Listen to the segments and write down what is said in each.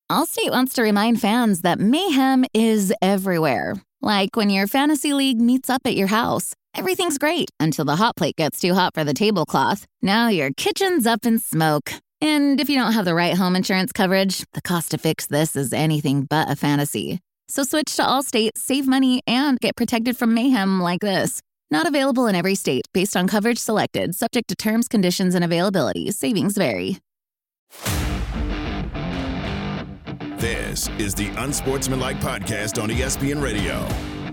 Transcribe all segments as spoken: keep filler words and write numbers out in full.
Allstate wants to remind fans that mayhem is everywhere. Like when your fantasy league meets up at your house. Everything's great until the hot plate gets too hot for the tablecloth. Now your kitchen's up in smoke. And if you don't have the right home insurance coverage, the cost to fix this is anything but a fantasy. So switch to Allstate, save money, and get protected from mayhem like this. Not available in every state based on coverage selected, subject to terms, conditions, and availability. Savings vary. This is the Unsportsmanlike Podcast on E S P N Radio.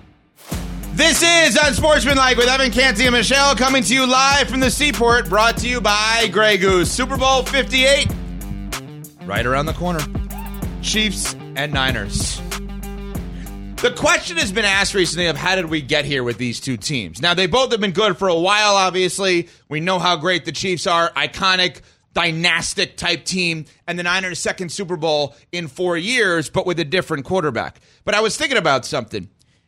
This is Unsportsmanlike with Evan Canty and Michelle, coming to you live from the Seaport, brought to you by Grey Goose. Super Bowl fifty-eight, right around the corner. Chiefs and Niners. The question has been asked recently of how did we get here with these two teams? Now, they both have been good for a while, obviously. We know how great the Chiefs are, iconic, dynastic type team, and the Niners' second Super Bowl in four years, but with a different quarterback. But I was thinking about something.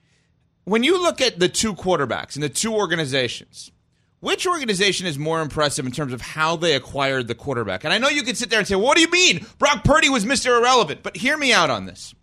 When you look at the two quarterbacks and the two organizations, which organization is more impressive in terms of how they acquired the quarterback? And I know you could sit there and say, what do you mean? Brock Purdy was Mister Irrelevant. But hear me out on this.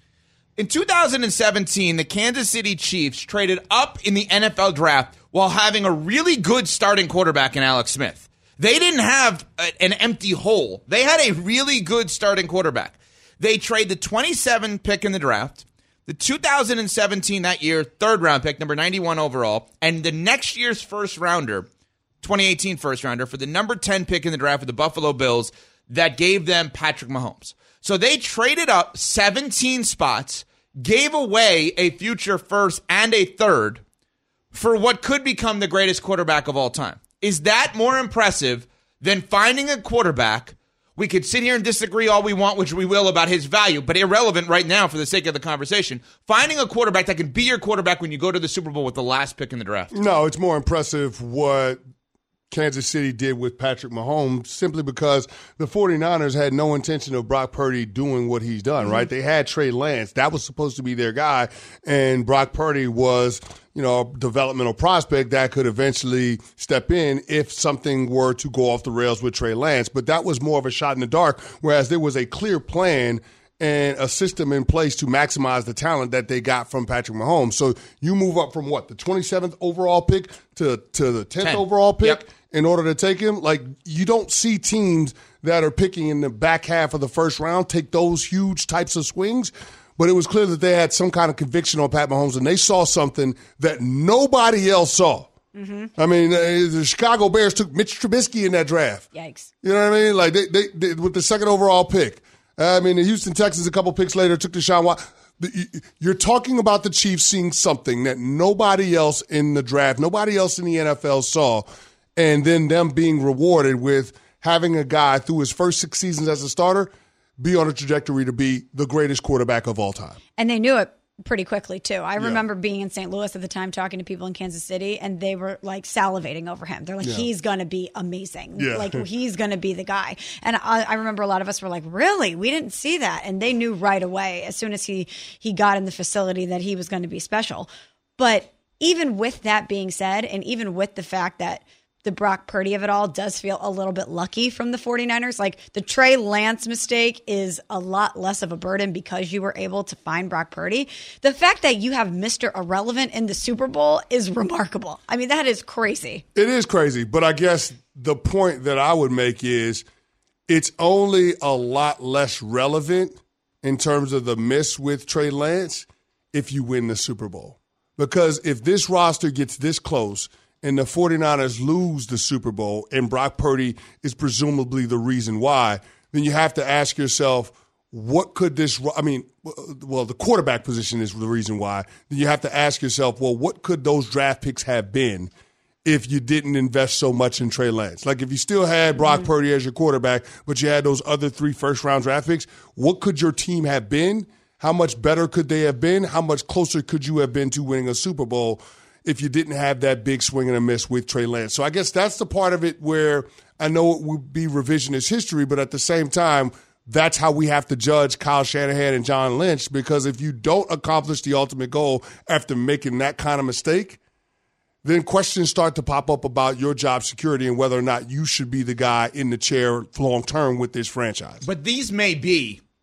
In two thousand seventeen, the Kansas City Chiefs traded up in the N F L draft while having a really good starting quarterback in Alex Smith. They didn't have a, an empty hole. They had a really good starting quarterback. They trade the twenty-seven pick in the draft, the two thousand seventeen that year, third round pick, number ninety-one overall, and the next year's first rounder, twenty eighteen first rounder, for the number ten pick in the draft with the Buffalo Bills that gave them Patrick Mahomes. So they traded up seventeen spots, gave away a future first and a third for what could become the greatest quarterback of all time. Is that more impressive than finding a quarterback? We could sit here and disagree all we want, which we will, about his value, but irrelevant right now for the sake of the conversation. Finding a quarterback that can be your quarterback when you go to the Super Bowl with the last pick in the draft. No, it's more impressive what Kansas City did with Patrick Mahomes, simply because the 49ers had no intention of Brock Purdy doing what he's done, mm-hmm. right? They had Trey Lance. That was supposed to be their guy, and Brock Purdy was, you know, a developmental prospect that could eventually step in if something were to go off the rails with Trey Lance. But that was more of a shot in the dark, whereas there was a clear plan and a system in place to maximize the talent that they got from Patrick Mahomes. So you move up from what, the twenty-seventh overall pick to, to the tenth ten overall pick yep. in order to take him? Like, you don't see teams that are picking in the back half of the first round take those huge types of swings. But it was clear that they had some kind of conviction on Pat Mahomes, and they saw something that nobody else saw. Mm-hmm. I mean, the Chicago Bears took Mitch Trubisky in that draft. Yikes. You know what I mean? Like, they, they, they with the second overall pick. I mean, the Houston Texans a couple picks later took Deshaun Watson. You're talking about the Chiefs seeing something that nobody else in the draft, nobody else in the N F L saw, and then them being rewarded with having a guy through his first six seasons as a starter be on a trajectory to be the greatest quarterback of all time. And they knew it pretty quickly, too. I yeah. remember being in Saint Louis at the time, talking to people in Kansas City, and they were like salivating over him. They're like, yeah. he's going to be amazing. Yeah. Like, he's going to be the guy. And I, I remember a lot of us were like, really? We didn't see that. And they knew right away, as soon as he, he got in the facility, that he was going to be special. But even with that being said, and even with the fact that the Brock Purdy of it all does feel a little bit lucky from the 49ers. Like, the Trey Lance mistake is a lot less of a burden because you were able to find Brock Purdy. The fact that you have Mister Irrelevant in the Super Bowl is remarkable. I mean, that is crazy. It is crazy, but I guess the point that I would make is it's only a lot less relevant in terms of the miss with Trey Lance if you win the Super Bowl. Because if this roster gets this close and the 49ers lose the Super Bowl and Brock Purdy is presumably the reason why, then you have to ask yourself, what could this – I mean, well, the quarterback position is the reason why. Then you have to ask yourself, well, what could those draft picks have been if you didn't invest so much in Trey Lance? Like, if you still had Brock mm-hmm. Purdy as your quarterback, but you had those other three first-round draft picks, what could your team have been? How much better could they have been? How much closer could you have been to winning a Super Bowl if you didn't have that big swing and a miss with Trey Lance? So I guess that's the part of it where I know it would be revisionist history, but at the same time, that's how we have to judge Kyle Shanahan and John Lynch, because if you don't accomplish the ultimate goal after making that kind of mistake, then questions start to pop up about your job security and whether or not you should be the guy in the chair long term with this franchise. But these may be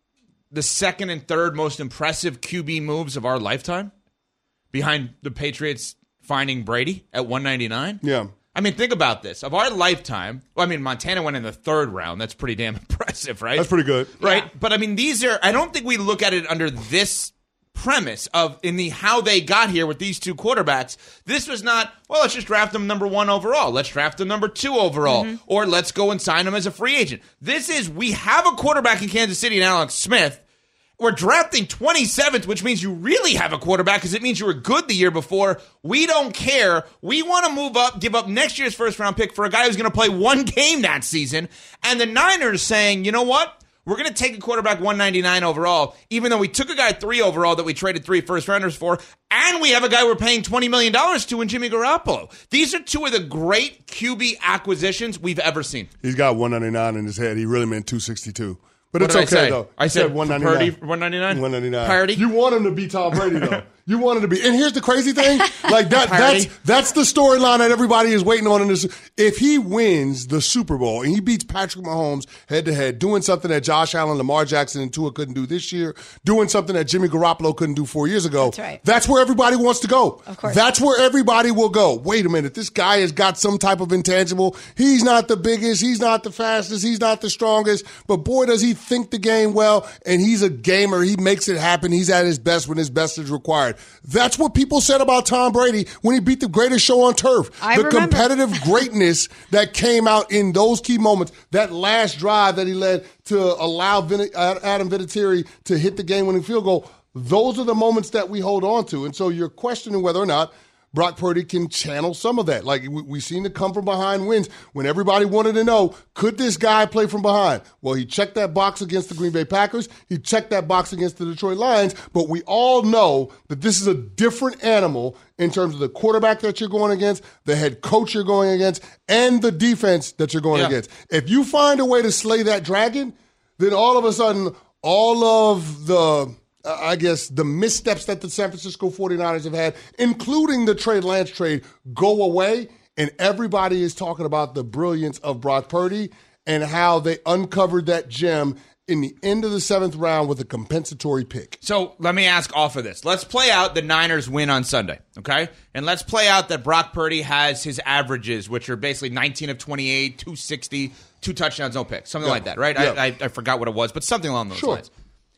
the second and third most impressive Q B moves of our lifetime, behind the Patriots finding Brady at one ninety-nine. Yeah. I mean, think about this. Of our lifetime, well, I mean, Montana went in the third round. That's pretty damn impressive, right? That's pretty good. Right? Yeah. But, I mean, these are, I don't think we look at it under this premise of in the how they got here with these two quarterbacks. This was not, well, let's just draft them number one overall. Let's draft them number two overall. Mm-hmm. Or let's go and sign them as a free agent. This is, we have a quarterback in Kansas City and Alex Smith. We're drafting twenty-seventh, which means you really have a quarterback because it means you were good the year before. We don't care. We want to move up, give up next year's first-round pick for a guy who's going to play one game that season. And the Niners saying, you know what? We're going to take a quarterback one ninety-nine overall, even though we took a guy three overall that we traded three first-rounders for, and we have a guy we're paying twenty million dollars to in Jimmy Garoppolo. These are two of the great Q B acquisitions we've ever seen. He's got one ninety-nine in his head. He really meant two sixty-two. But What it's did I okay, say? though. I You said one ninety-nine. one ninety-nine? one ninety-nine. Parity? You want him to be Tom Brady, though. You want him to be. And here's the crazy thing. Like that. Parity? That's that's the storyline that everybody is waiting on in this. If he wins the Super Bowl and he beats Patrick Mahomes head-to-head, doing something that Josh Allen, Lamar Jackson, and Tua couldn't do this year, doing something that Jimmy Garoppolo couldn't do four years ago, That's right. That's where everybody wants to go. Of course. That's where everybody will go. Wait a minute. This guy has got some type of intangible. He's not the biggest. He's not the fastest. He's not the strongest. But boy, does he think the game well. And he's a gamer. He makes it happen. He's at his best when his best is required. That's what people said about Tom Brady when he beat the greatest show on turf. I the remember. competitive greatness that came out in those key moments, that last drive that he led to allow Vin- Adam Vinatieri to hit the game-winning field goal, those are the moments that we hold on to. And so you're questioning whether or not Brock Purdy can channel some of that. Like, we, we seen the come-from-behind wins when everybody wanted to know, could this guy play from behind? Well, he checked that box against the Green Bay Packers. He checked that box against the Detroit Lions. But we all know that this is a different animal in terms of the quarterback that you're going against, the head coach you're going against, and the defense that you're going Yeah. against. If you find a way to slay that dragon, then all of a sudden, all of the... I guess the missteps that the San Francisco forty-niners have had, including the Trey Lance trade, go away, and everybody is talking about the brilliance of Brock Purdy and how they uncovered that gem in the end of the seventh round with a compensatory pick. So let me ask off of this. Let's play out the Niners win on Sunday, okay? And let's play out that Brock Purdy has his averages, which are basically nineteen of twenty-eight, two sixty, two touchdowns, no picks, something Yeah. like that, right? Yeah. I, I, I forgot what it was, but something along those Sure. lines.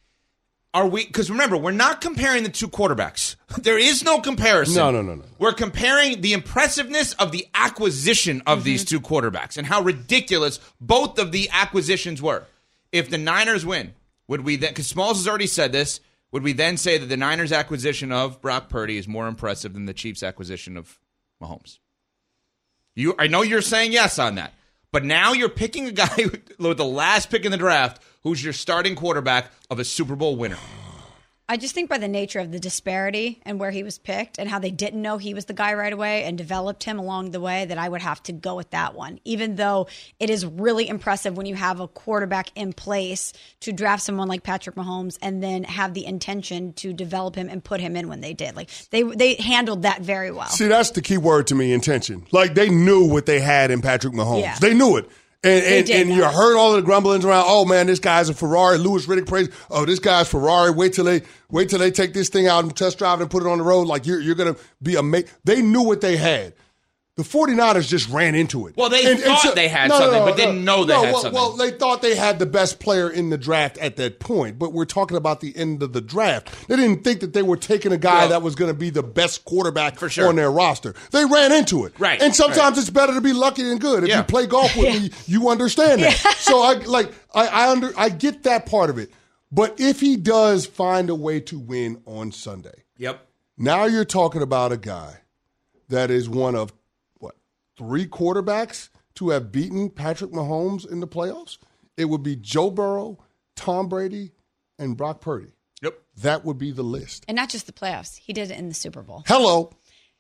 Are we? Because remember, we're not comparing the two quarterbacks. There is no comparison. No, no, no, no. We're comparing the impressiveness of the acquisition of these two quarterbacks and how ridiculous both of the acquisitions were. If the Niners win, would we then? Because Smalls has already said this. Would we then say that the Niners' acquisition of Brock Purdy is more impressive than the Chiefs' acquisition of Mahomes? You, I know you're saying yes on that, but now you're picking a guy with the last pick in the draft who's your starting quarterback of a Super Bowl winner. I just think by the nature of the disparity and where he was picked and how they didn't know he was the guy right away and developed him along the way, that I would have to go with that one, even though it is really impressive when you have a quarterback in place to draft someone like Patrick Mahomes and then have the intention to develop him and put him in when they did. Like they they handled that very well. See, that's the key word to me, intention. Like, they knew what they had in Patrick Mahomes. Yeah. They knew it. And, and, did and know. you heard all of the grumblings around, oh, man, this guy's a Ferrari. Louis Riddick praise, oh, this guy's Ferrari. Wait till they wait till they take this thing out and test drive it and put it on the road. Like, you're, you're going to be amazing. They knew what they had. The forty-niners just ran into it. Well, they thought they had something, but didn't know they no, had well, something. Well, they thought they had the best player in the draft at that point, but we're talking about the end of the draft. They didn't think that they were taking a guy Well, that was going to be the best quarterback For sure. on their roster. They ran into it. Right, And sometimes right. it's better to be lucky than good. If Yeah. you play golf with me, you understand that. So I like I, I under I get that part of it. But if he does find a way to win on Sunday, Yep. now you're talking about a guy that is one of three quarterbacks to have beaten Patrick Mahomes in the playoffs. It would be Joe Burrow, Tom Brady, and Brock Purdy. Yep. That would be the list. And not just the playoffs. He did it in the Super Bowl. Hello.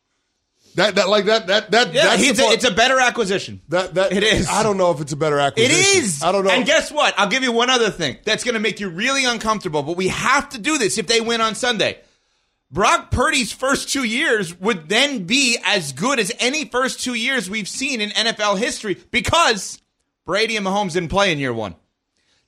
That that like that that that Yeah, that's it's the a, part- it's a better acquisition. that that it is. I don't know if it's a better It acquisition. is. I don't know. And guess what? I'll give you one other thing that's going to make you really uncomfortable, but we have to do this if they win on Sunday. Brock Purdy's first two years would then be as good as any first two years we've seen in N F L history because Brady and Mahomes didn't play in year one.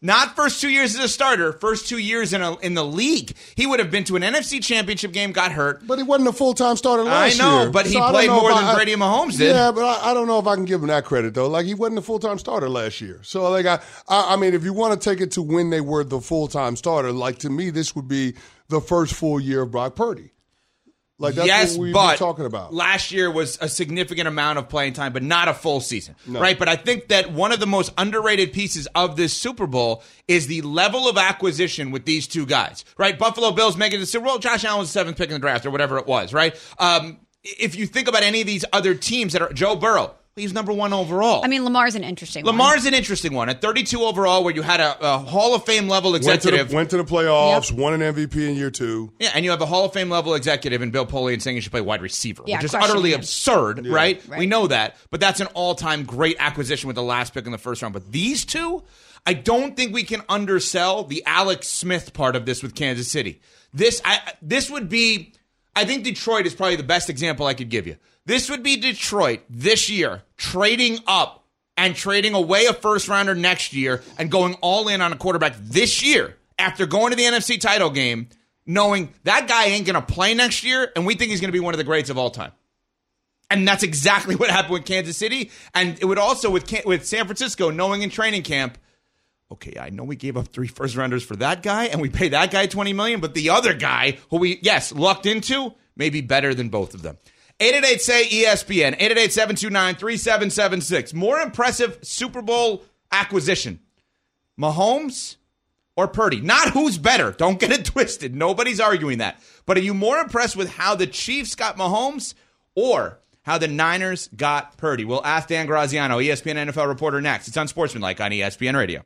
Not first two years as a starter, first two years in a, in the league. He would have been to an N F C championship game, got hurt. But he wasn't a full-time starter last year. I know, year. but he so played more than I, Brady and Mahomes did. Yeah, but I, I don't know if I can give him that credit, though. Like, he wasn't a full-time starter last year. So, like, I, I, I mean, if you want to take it to when they were the full-time starter, like, to me, this would be the first full year of Brock Purdy. Like, that's yes, what we've but been talking about. Last year was a significant amount of playing time, but not a full season, no. right? But I think that one of the most underrated pieces of this Super Bowl is the level of acquisition with these two guys, right? Buffalo Bills making the Super Bowl. Josh Allen was the seventh pick in the draft or whatever it was, right? Um, if you think about any of these other teams that are Joe Burrow, he's number one overall. I mean, Lamar's an interesting Lamar's one. Lamar's an interesting one. At thirty-two overall, where you had a, a Hall of Fame level executive. Went to the, went to the playoffs, yep. won an M V P in year two. Yeah, and you have a Hall of Fame level executive in Bill Polian saying you should play wide receiver, yeah, which is utterly him. absurd, yeah. right? right? We know that. But that's an all-time great acquisition with the last pick in the first round. But these two, I don't think we can undersell the Alex Smith part of this with Kansas City. This, I, this would be, I think Detroit is probably the best example I could give you. This would be Detroit this year trading up and trading away a first rounder next year and going all in on a quarterback this year after going to the N F C title game, knowing that guy ain't going to play next year and we think he's going to be one of the greats of all time. And that's exactly what happened with Kansas City. And it would also with with San Francisco, knowing in training camp, okay, I know we gave up three first rounders for that guy and we pay that guy twenty million dollars, but the other guy who we, yes, lucked into may be better than both of them. eight eight eight, S A Y, E S P N, eight eight eight, seven two nine, three seven seven six. More impressive Super Bowl acquisition, Mahomes or Purdy? Not who's better. Don't get it twisted. Nobody's arguing that. But are you more impressed with how the Chiefs got Mahomes or how the Niners got Purdy? We'll ask Dan Graziano, E S P N N F L reporter, next. It's Unsportsmanlike on E S P N Radio.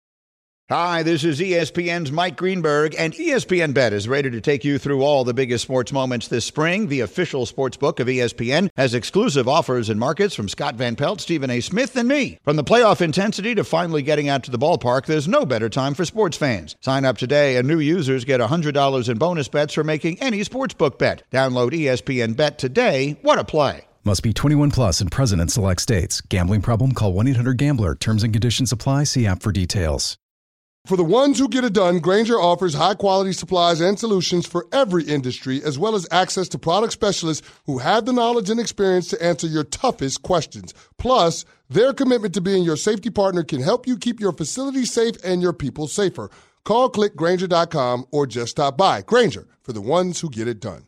Hi, this is E S P N's Mike Greenberg, and E S P N Bet is ready to take you through all the biggest sports moments this spring. The official sports book of E S P N has exclusive offers and markets from Scott Van Pelt, Stephen A. Smith, and me. From the playoff intensity to finally getting out to the ballpark, there's no better time for sports fans. Sign up today, and new users get one hundred dollars in bonus bets for making any sportsbook bet. Download E S P N Bet today. What a play. Must be twenty-one plus and present in select states. Gambling problem? Call one eight hundred gambler. Terms and conditions apply. See app for details. For the ones who get it done, Grainger offers high-quality supplies and solutions for every industry, as well as access to product specialists who have the knowledge and experience to answer your toughest questions. Plus, their commitment to being your safety partner can help you keep your facility safe and your people safer. Call click Grainger dot com or just stop by. Grainger, for the ones who get it done.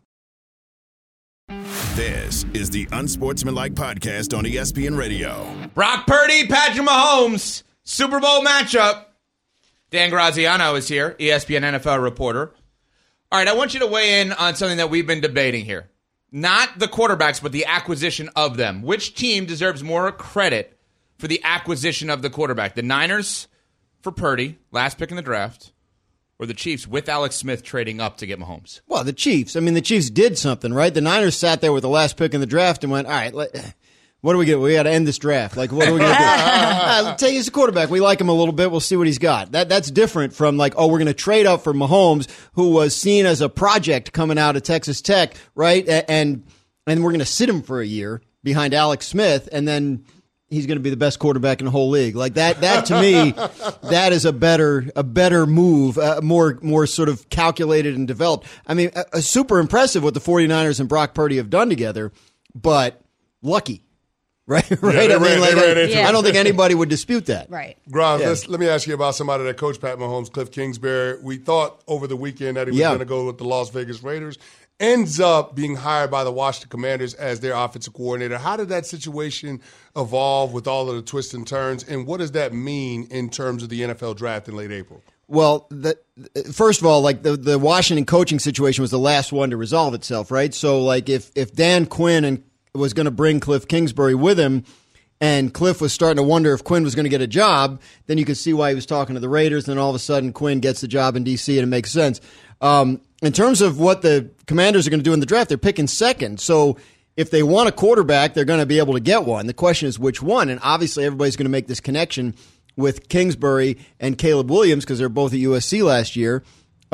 This is the Unsportsmanlike Podcast on E S P N Radio. Brock Purdy, Patrick Mahomes, Super Bowl matchup. Dan Graziano is here, E S P N N F L reporter. All right, I want you to weigh in on something that we've been debating here. Not the quarterbacks, but the acquisition of them. Which team deserves more credit for the acquisition of the quarterback? The Niners for Purdy, last pick in the draft, or the Chiefs with Alex Smith trading up to get Mahomes? Well, the Chiefs. I mean, the Chiefs did something, right? The Niners sat there with the last pick in the draft and went, all right, let, what do we get? We got to end this draft. Like, what are we going to do? uh, tell you, he's a quarterback. We like him a little bit. We'll see what he's got. That That's different from like, oh, we're going to trade up for Mahomes, who was seen as a project coming out of Texas Tech, right? And and we're going to sit him for a year behind Alex Smith, and then he's going to be the best quarterback in the whole league. Like that. That to me, that is a better a better move, uh, more more sort of calculated and developed. I mean, uh, super impressive what the 49ers and Brock Purdy have done together, but lucky. Right, right. Yeah, I mean, ran, like, I, yeah. I don't think anybody would dispute that. Right. Grimes, Yeah. let's, let me ask you about somebody that coached Pat Mahomes, Cliff Kingsbury. We thought over the weekend that he was Yeah. going to go with the Las Vegas Raiders. Ends up being hired by the Washington Commanders as their offensive coordinator. How did that situation evolve with all of the twists and turns, and what does that mean in terms of the N F L draft in late April? Well, the, first of all, like the, the Washington coaching situation was the last one to resolve itself, right? So, like, if if Dan Quinn and was going to bring Cliff Kingsbury with him, and Cliff was starting to wonder if Quinn was going to get a job, then you could see why he was talking to the Raiders. Then all of a sudden, Quinn gets the job in D C, and it makes sense. Um, in terms of what the Commanders are going to do in the draft, they're picking second. So if they want a quarterback, they're going to be able to get one. The question is which one, and obviously everybody's going to make this connection with Kingsbury and Caleb Williams because they're both at U S C last year.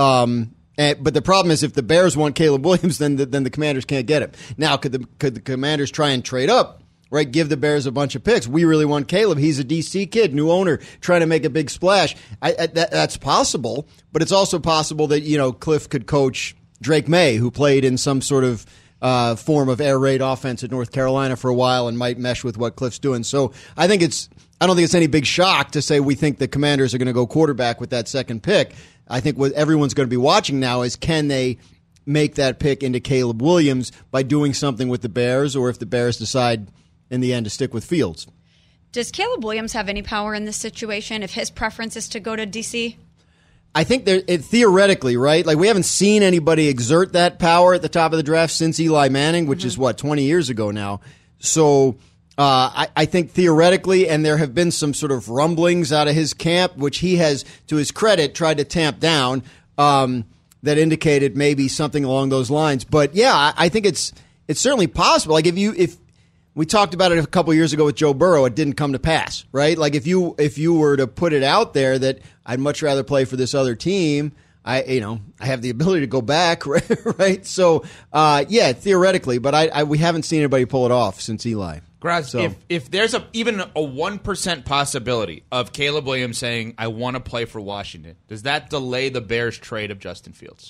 Um And, but the problem is, if the Bears want Caleb Williams, then the, then the Commanders can't get him. Now, could the could the Commanders try and trade up right, give the Bears a bunch of picks. We really want Caleb. He's a D C kid, new owner, trying to make a big splash. I, I, that, that's possible, but it's also possible that, you know, Cliff could coach Drake May, who played in some sort of uh, form of air raid offense at North Carolina for a while and might mesh with what Cliff's doing. So I think it's I don't think it's any big shock to say we think the Commanders are going to go quarterback with that second pick. I think what everyone's going to be watching now is can they make that pick into Caleb Williams by doing something with the Bears, or if the Bears decide in the end to stick with Fields. Does Caleb Williams have any power in this situation if his preference is to go to D C? I think there, it, theoretically, right? Like, we haven't seen anybody exert that power at the top of the draft since Eli Manning, which mm-hmm. is, what, twenty years ago now. So uh, I, I think theoretically, and there have been some sort of rumblings out of his camp, which he has, to his credit, tried to tamp down, um, that indicated maybe something along those lines. But, yeah, I, I think it's it's certainly possible. Like, if you if we talked about it a couple years ago with Joe Burrow, it didn't come to pass, right? Like, if you if you were to put it out there that I'd much rather play for this other team, I you know I have the ability to go back, right? So uh, yeah, theoretically, but I, I we haven't seen anybody pull it off since Eli. Graz, so. if if there's a even a one percent possibility of Caleb Williams saying I want to play for Washington, does that delay the Bears' trade of Justin Fields?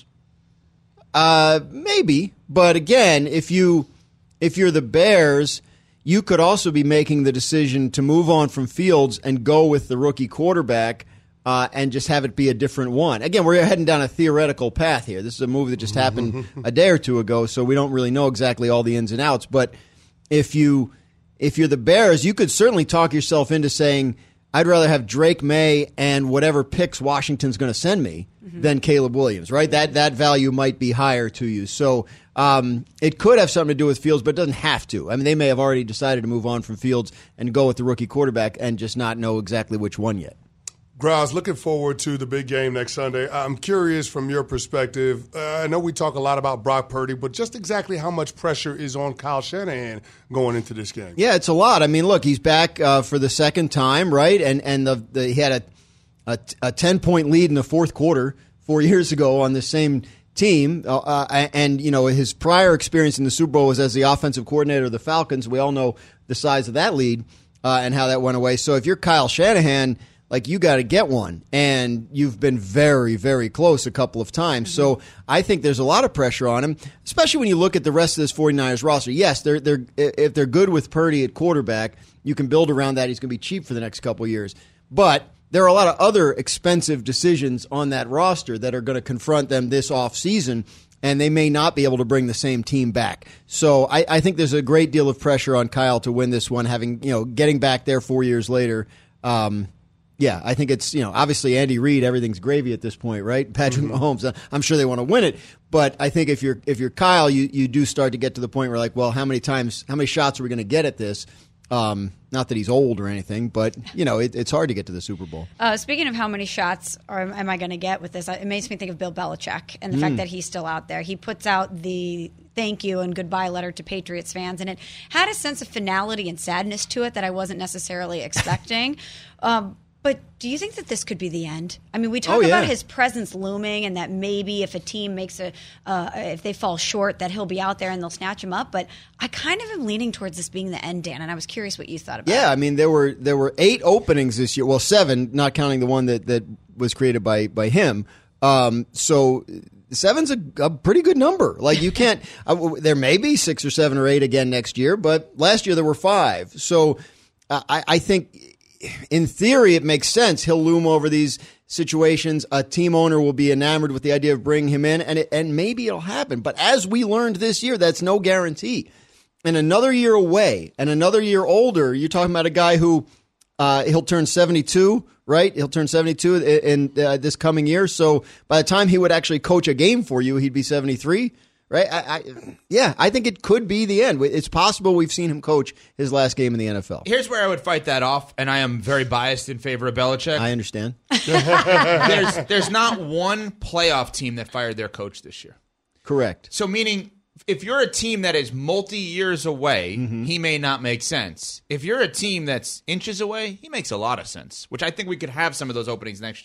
Uh, maybe, but again, if you if you're the Bears, you could also be making the decision to move on from Fields and go with the rookie quarterback uh, and just have it be a different one. Again, we're heading down a theoretical path here. This is a move that just happened a day or two ago, so we don't really know exactly all the ins and outs. But if you if you're the Bears, you could certainly talk yourself into saying, I'd rather have Drake May and whatever picks Washington's going to send me mm-hmm. than Caleb Williams, right? That that value might be higher to you. So um, it could have something to do with Fields, but it doesn't have to. I mean, they may have already decided to move on from Fields and go with the rookie quarterback and just not know exactly which one yet. Grouse, looking forward to the big game next Sunday. I'm curious from your perspective. Uh, I know we talk a lot about Brock Purdy, but just exactly how much pressure is on Kyle Shanahan going into this game? Yeah, it's a lot. I mean, look, he's back uh, for the second time, right? And and the, the, he had a, a, a ten-point lead in the fourth quarter four years ago on the same team. Uh, and, you know, his prior experience in the Super Bowl was as the offensive coordinator of the Falcons. We all know the size of that lead uh, and how that went away. So if you're Kyle Shanahan, like, you got to get one, and you've been very, very close a couple of times. Mm-hmm. So I think there's a lot of pressure on him, especially when you look at the rest of this 49ers roster. Yes, they're they're if they're good with Purdy at quarterback, you can build around that. He's going to be cheap for the next couple of years. But there are a lot of other expensive decisions on that roster that are going to confront them this offseason, and they may not be able to bring the same team back. So I, I think there's a great deal of pressure on Kyle to win this one, having, you know, getting back there four years later. Um, Yeah, I think it's, you know, obviously Andy Reid, everything's gravy at this point, right? Patrick mm-hmm. Mahomes, I'm sure they want to win it, but I think if you're if you're Kyle, you, you do start to get to the point where, like, well, how many times, how many shots are we going to get at this? Um, not that he's old or anything, but, you know, it, it's hard to get to the Super Bowl. Uh, speaking of how many shots are, am I going to get with this, it makes me think of Bill Belichick and the mm. fact that he's still out there. He puts out the thank you and goodbye letter to Patriots fans, and it had a sense of finality and sadness to it that I wasn't necessarily expecting. um, But do you think that this could be the end? I mean, we talk oh, yeah. about his presence looming and that maybe if a team makes a, uh, if they fall short, that he'll be out there and they'll snatch him up. But I kind of am leaning towards this being the end, Dan, and I was curious what you thought about yeah, it. Yeah, I mean, there were there were eight openings this year. Well, seven, not counting the one that, that was created by, by him. Um, so seven's a, a pretty good number. Like, you can't, uh, there may be six or seven or eight again next year, but last year there were five. So uh, I, I think, in theory, it makes sense. He'll loom over these situations. A team owner will be enamored with the idea of bringing him in, and it, and maybe it'll happen. But as we learned this year, that's no guarantee. And another year away, and another year older, you're talking about a guy who uh, he'll turn seventy-two, right? He'll turn seventy-two in, in uh, this coming year. So by the time he would actually coach a game for you, he'd be seventy-three. Right? I, I, yeah, I think it could be the end. It's possible we've seen him coach his last game in the N F L. Here's where I would fight that off, and I am very biased in favor of Belichick. I understand. there's, there's not one playoff team that fired their coach this year. Correct. So meaning, if you're a team that is multi-years away, mm-hmm. he may not make sense. If you're a team that's inches away, he makes a lot of sense, which I think we could have some of those openings next year.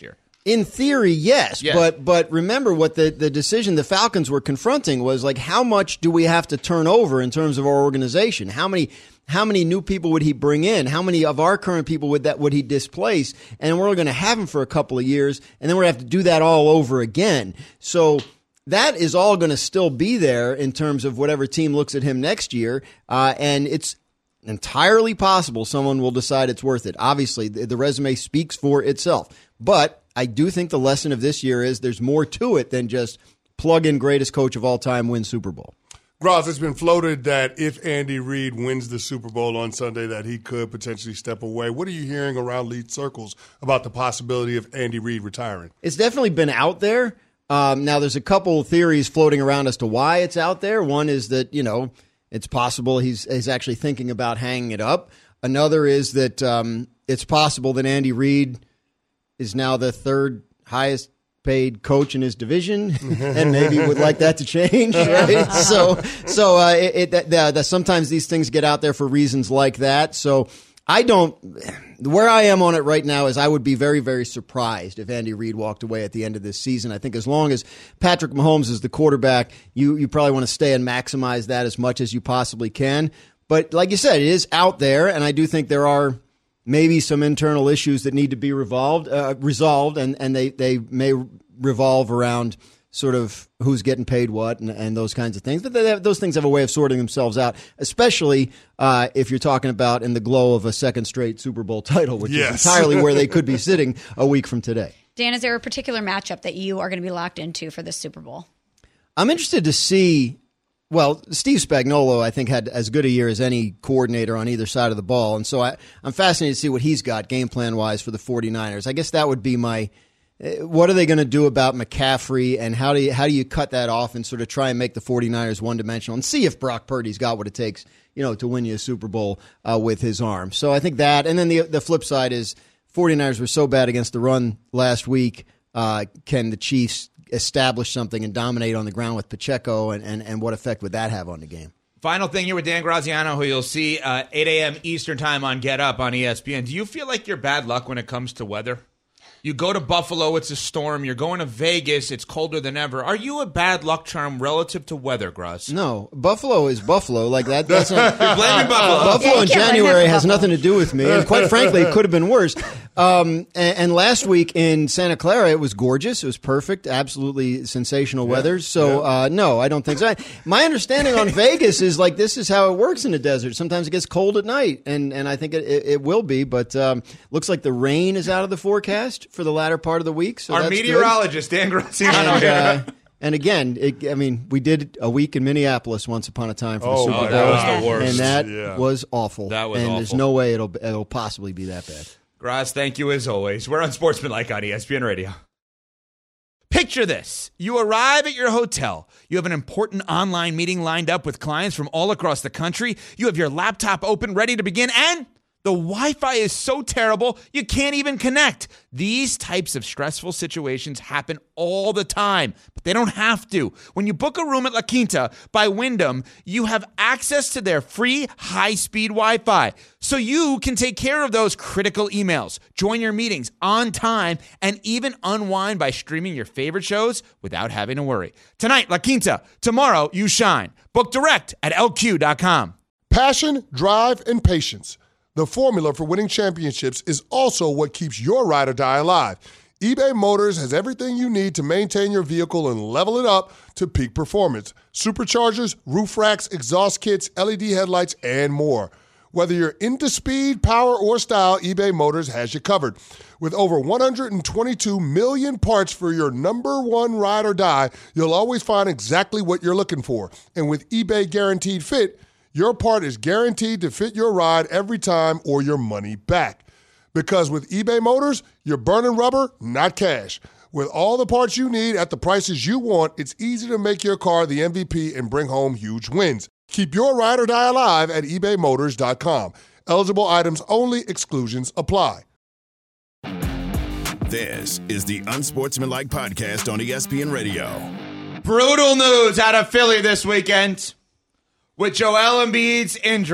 In theory, yes. Yeah. But but remember what the, the decision the Falcons were confronting was like, how much do we have to turn over in terms of our organization? How many how many new people would he bring in? How many of our current people would that would he displace? And we're going to have him for a couple of years, and then we're going to have to do that all over again. So that is all going to still be there in terms of whatever team looks at him next year. Uh, and it's entirely possible someone will decide it's worth it. Obviously, the, the resume speaks for itself. But I do think the lesson of this year is there's more to it than just plug in greatest coach of all time, win Super Bowl. Gross, it's been floated that if Andy Reid wins the Super Bowl on Sunday, that he could potentially step away. What are you hearing around lead circles about the possibility of Andy Reid retiring? It's definitely been out there. Um, now, there's a couple of theories floating around as to why it's out there. One is that, you know, it's possible he's, he's actually thinking about hanging it up. Another is that um, it's possible that Andy Reid is now the third highest paid coach in his division and maybe would like that to change. Right? So, so uh, it, it that, that sometimes these things get out there for reasons like that. So I don't, where I am on it right now is I would be very, very surprised if Andy Reid walked away at the end of this season. I think as long as Patrick Mahomes is the quarterback, you, you probably want to stay and maximize that as much as you possibly can. But like you said, it is out there, and I do think there are maybe some internal issues that need to be revolved, uh, resolved, and, and they, they may revolve around sort of who's getting paid what and, and those kinds of things. But they have, those things have a way of sorting themselves out, especially uh, if you're talking about in the glow of a second straight Super Bowl title, which yes. is entirely where they could be sitting a week from today. Dan, is there a particular matchup that you are going to be locked into for this Super Bowl? I'm interested to see. Well, Steve Spagnuolo, I think, had as good a year as any coordinator on either side of the ball. And so I, I'm fascinated to see what he's got game plan-wise for the 49ers. I guess that would be my – what are they going to do about McCaffrey, and how do you, how do you cut that off and sort of try and make the 49ers one-dimensional and see if Brock Purdy's got what it takes, you know, to win you a Super Bowl uh, with his arm. So I think that – and then the the flip side is 49ers were so bad against the run last week. Uh, can the Chiefs – establish something and dominate on the ground with Pacheco, and, and, and what effect would that have on the game? Final thing here with Dan Graziano, who you'll see uh, eight a.m. Eastern time on Get Up on E S P N. Do you feel like you're bad luck when it comes to weather? You go to Buffalo, it's a storm. You're going to Vegas, it's colder than ever. Are you a bad luck charm relative to weather, Graz? No. Buffalo is Buffalo. Like that. That's not, You're blaming Buffalo. Buffalo Yeah, in January has nothing to do with me. And quite frankly, it could have been worse. Um, and, and last week in Santa Clara, it was gorgeous. It was perfect. Absolutely sensational weather. So, uh, no, I don't think so. My understanding on Vegas is like this is how it works in the desert. Sometimes it gets cold at night, and, and I think it, it, it will be. But um, looks like the rain is out of the forecast for the latter part of the week. So Our that's meteorologist, Dan Graziano. good. And, uh, and again, it, I mean, we did a week in Minneapolis once upon a time for the Oh, Super my Bowl. that was God. the worst. And that Yeah. was awful. That was and awful. there's no way it'll it'll possibly be that bad. Graz, thank you as always. We're on Sportsmanlike on E S P N Radio. Picture this. You arrive at your hotel. You have an important online meeting lined up with clients from all across the country. You have your laptop open, ready to begin, and the Wi-Fi is so terrible, you can't even connect. These types of stressful situations happen all the time, but they don't have to. When you book a room at La Quinta by Wyndham, you have access to their free high-speed Wi-Fi, so you can take care of those critical emails, join your meetings on time, and even unwind by streaming your favorite shows without having to worry. Tonight, La Quinta. Tomorrow, you shine. Book direct at L Q dot com. Passion, drive, and patience. The formula for winning championships is also what keeps your ride or die alive. eBay Motors has everything you need to maintain your vehicle and level it up to peak performance. Superchargers, roof racks, exhaust kits, L E D headlights, and more. Whether you're into speed, power, or style, eBay Motors has you covered. With over one hundred twenty-two million parts for your number one ride or die, you'll always find exactly what you're looking for. And with eBay Guaranteed Fit, your part is guaranteed to fit your ride every time or your money back. Because with eBay Motors, you're burning rubber, not cash. With all the parts you need at the prices you want, it's easy to make your car the M V P and bring home huge wins. Keep your ride or die alive at ebay motors dot com. Eligible items only. Exclusions apply. This is the Unsportsmanlike Podcast on E S P N Radio. Brutal news out of Philly this weekend with Joel Embiid's injury.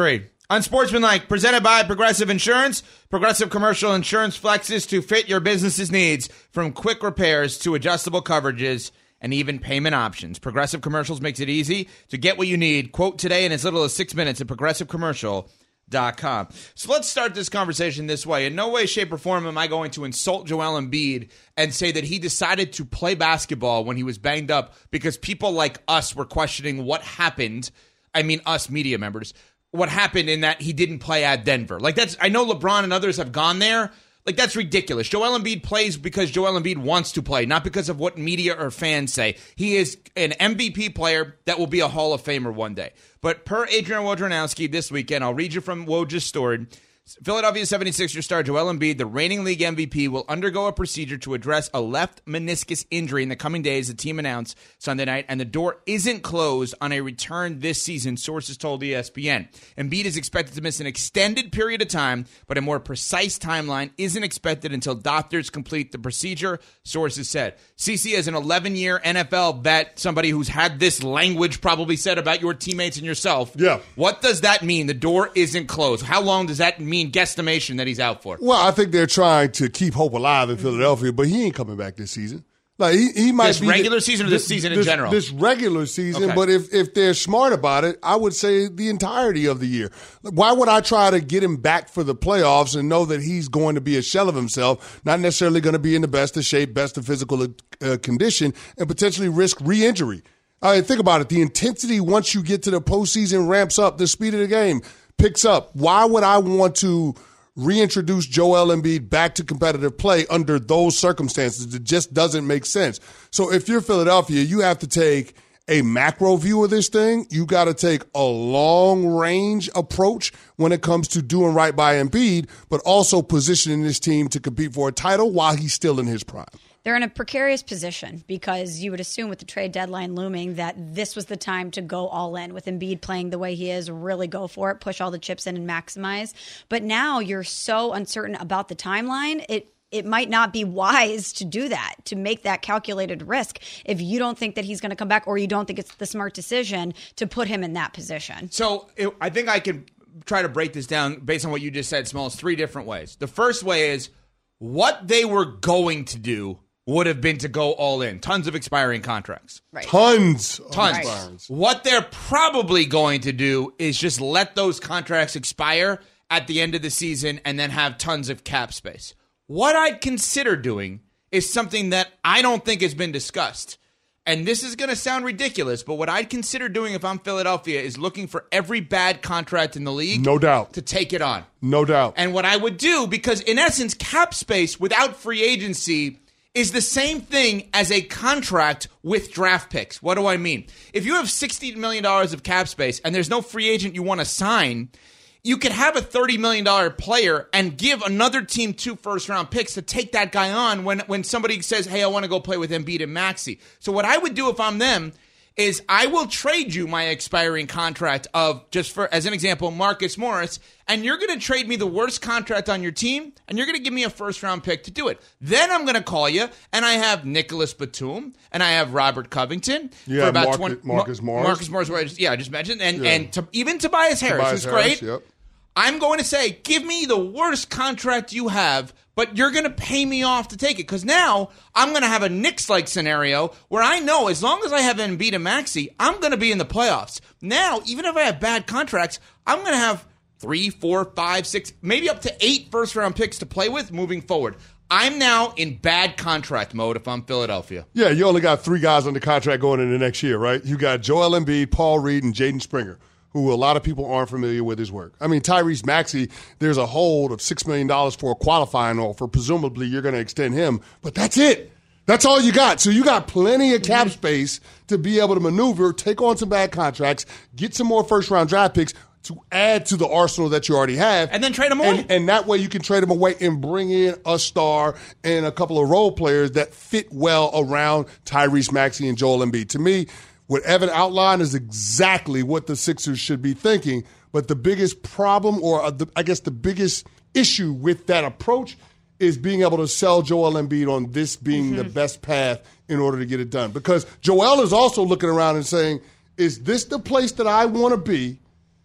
Unsportsmanlike, presented by Progressive Insurance. Progressive Commercial Insurance flexes to fit your business's needs, from quick repairs to adjustable coverages and even payment options. Progressive Commercials makes it easy to get what you need. Quote today in as little as six minutes at progressive commercial dot com. So let's start this conversation this way. In no way, shape, or form am I going to insult Joel Embiid and say that he decided to play basketball when he was banged up because people like us were questioning what happened. I mean, us media members, what happened in that he didn't play at Denver. Like, that's, I know LeBron and others have gone there. Like, that's ridiculous. Joel Embiid plays because Joel Embiid wants to play, not because of what media or fans say. He is an M V P player that will be a Hall of Famer one day. But per Adrian Wojnarowski this weekend, I'll read you from Woj's story. Philadelphia seventy-sixers star Joel Embiid, the reigning league M V P, will undergo a procedure to address a left meniscus injury in the coming days, the team announced Sunday night, and the door isn't closed on a return this season, sources told E S P N. Embiid is expected to miss an extended period of time, but a more precise timeline isn't expected until doctors complete the procedure, sources said. C C is an eleven-year N F L vet, somebody who's had this language probably said about your teammates and yourself. Yeah. What does that mean? The door isn't closed. How long does that mean? Guesstimation that he's out for? Well, I think they're trying to keep hope alive in Philadelphia, but he ain't coming back this season. Like he, he might this be regular the, season or this, this season in this, general? This regular season, okay. But if if they're smart about it, I would say the entirety of the year. Why would I try to get him back for the playoffs and know that he's going to be a shell of himself, not necessarily going to be in the best of shape, best of physical uh, condition, and potentially risk re-injury? I mean, think about it. The intensity once you get to the postseason ramps up. The speed of the game picks up. Why would I want to reintroduce Joel Embiid back to competitive play under those circumstances? It just doesn't make sense. So if you're Philadelphia, you have to take a macro view of this thing. You got to take a long-range approach when it comes to doing right by Embiid, but also positioning this team to compete for a title while he's still in his prime. They're in a precarious position because you would assume with the trade deadline looming that this was the time to go all in. With Embiid playing the way he is, really go for it, push all the chips in and maximize. But now you're so uncertain about the timeline, it it might not be wise to do that, to make that calculated risk if you don't think that he's going to come back or you don't think it's the smart decision to put him in that position. So it, I think I can try to break this down based on what you just said, Smalls, three different ways. The first way is what they were going to do would have been to go all in. Tons of expiring contracts. Right. Tons. Tons. Right. What they're probably going to do is just let those contracts expire at the end of the season and then have tons of cap space. What I'd consider doing is something that I don't think has been discussed. And this is going to sound ridiculous, but what I'd consider doing if I'm Philadelphia is looking for every bad contract in the league. No doubt. To take it on. No doubt. And what I would do, because in essence, cap space without free agency is the same thing as a contract with draft picks. What do I mean? If you have sixty million dollars of cap space and there's no free agent you want to sign, you could have a thirty million dollars player and give another team two first-round picks to take that guy on when, when somebody says, hey, I want to go play with Embiid and Maxey. So what I would do if I'm them is I will trade you my expiring contract of, just for as an example, Marcus Morris, and you're going to trade me the worst contract on your team, and you're going to give me a first-round pick to do it. Then I'm going to call you, and I have Nicholas Batum, and I have Robert Covington. Yeah, for about Marcus, twenty, Marcus Morris. Marcus Morris, where I just, yeah, I just mentioned, and, Yeah. and to, even Tobias Harris, Tobias who's Harris, great. yep. I'm going to say, give me the worst contract you have, but you're going to pay me off to take it. Because now I'm going to have a Knicks-like scenario where I know as long as I have Embiid and Maxey, I'm going to be in the playoffs. Now, even if I have bad contracts, I'm going to have three, four, five, six, maybe up to eight first-round picks to play with moving forward. I'm now in bad contract mode if I'm Philadelphia. Yeah, you only got three guys under contract going into next year, right? You got Joel Embiid, Paul Reed, and Jaden Springer, who a lot of people aren't familiar with his work. I mean, Tyrese Maxey, there's a hold of six million dollars for a qualifying offer. Presumably, you're going to extend him, but that's it. That's all you got. So you got plenty of cap space to be able to maneuver, take on some bad contracts, get some more first-round draft picks to add to the arsenal that you already have. And then trade them away. And, and that way you can trade them away and bring in a star and a couple of role players that fit well around Tyrese Maxey and Joel Embiid. To me, what Evan outlined is exactly what the Sixers should be thinking. But the biggest problem, or the, I guess the biggest issue with that approach, is being able to sell Joel Embiid on this being mm-hmm. the best path in order to get it done. Because Joel is also looking around and saying, is this the place that I want to be